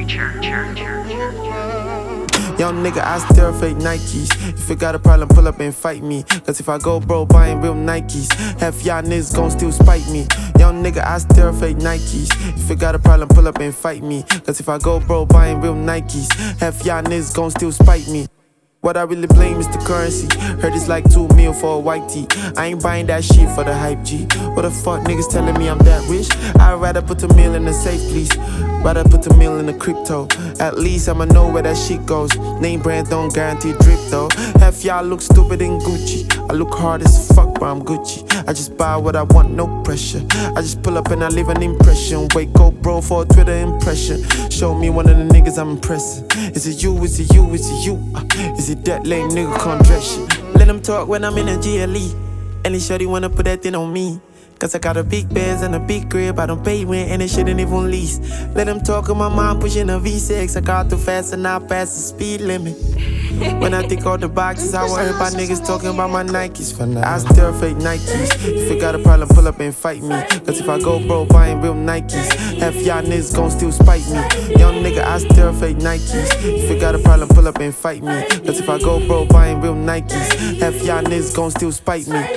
Young nigga, I still fake Nikes. If you got a problem, pull up and fight me. Cause if I go broke buying real Nikes, half y'all niggas gon' still spite me. Young nigga, I still fake Nikes. If you got a problem, pull up and fight me. Cause if I go broke buying real Nikes, half y'all niggas gon' still spite me. What I really blame is the currency. Heard it's like 2 mil for a white tee. I ain't buying that shit for the hype G. What the fuck niggas telling me I'm that rich? I'd rather put the meal in the safe, please. Rather put the meal in the crypto. At least I'ma know where that shit goes. Name brands don't guarantee drip though. Half y'all look stupid in Gucci. I look hard as fuck, but I'm Gucci. I just buy what I want, no pressure. I just pull up and I leave an impression. Wake up, bro, for a Twitter impression. Show me one of the niggas I'm impressing. Is it you, is it you, is it you? Is it that lame nigga can't dress shit? Let them talk when I'm in a GLE. Any shorty wanna put that thing on me. Cause I got a big Benz and a big crib. I don't pay rent and it shouldn't even lease. Let them talk on my mom pushing a V6. I got too fast and I passed the speed limit. When I think all the boxes, I worry about niggas talking about my Nikes. For now, I still fake Nikes. If you got a problem, pull up and fight me. Cause if I go broke buying real Nikes, half y'all niggas gon' still spite me. Young nigga, I still fake Nikes. If you got a problem, pull up and fight me. Cause if I go broke buying real Nikes, half y'all niggas gon' still spite me.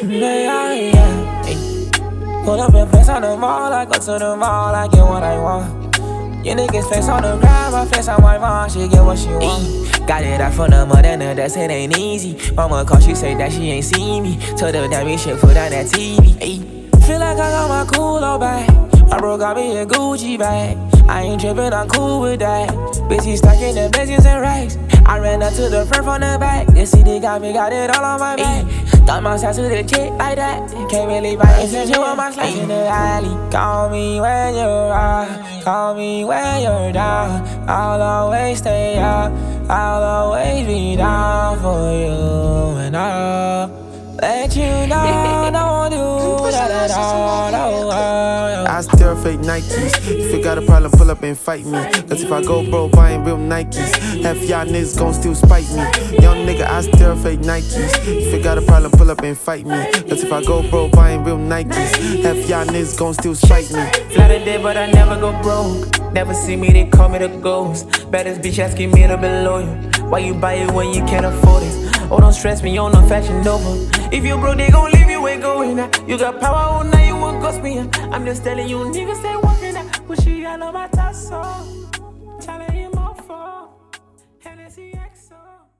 Pull up and flex on the mall, I go to the mall, I get what I want. Your niggas flex on the ground, I flex on my mom, she get what she want. Got it out from the mother, that's it ain't easy. Mama call, she say that she ain't seen me. Told her that we should put on that TV. Feel like I got my cool bag. My bro got me a Gucci bag. I ain't trippin', I'm cool with that. Bitch, he stacking the Benzies and racks. I ran up to the front from the back. This CD got it all on my back. Got my side to the chick like that. Can't really buy attention with my slash in the alley. Call me when you're out. Call me when you're down. I'll always stay up. I'll always be down for you. And I'll let you know. Don't do that at all. I still fake Nikes. If you got a problem, pull up and fight me. Cause if I go broke buying real Nikes, half y'all niggas gon' still spite me. Young nigga, I still fake Nikes. If you got a problem, pull up and fight me. Cause if I go broke buying real Nikes, half y'all niggas gon' still spite me. Fly a day, but I never go broke. Never see me, they call me the ghost. Baddest bitch asking me to be loyal. Why you buy it when you can't afford it? Oh, don't stress me, on no Fashion Nova. If you broke, they gon' leave you ain't going out. You got power all night, you won't ghost me. I'm just telling you, niggas stay walking out. But she got on my tassel. Challenge him off for Hennessy XO.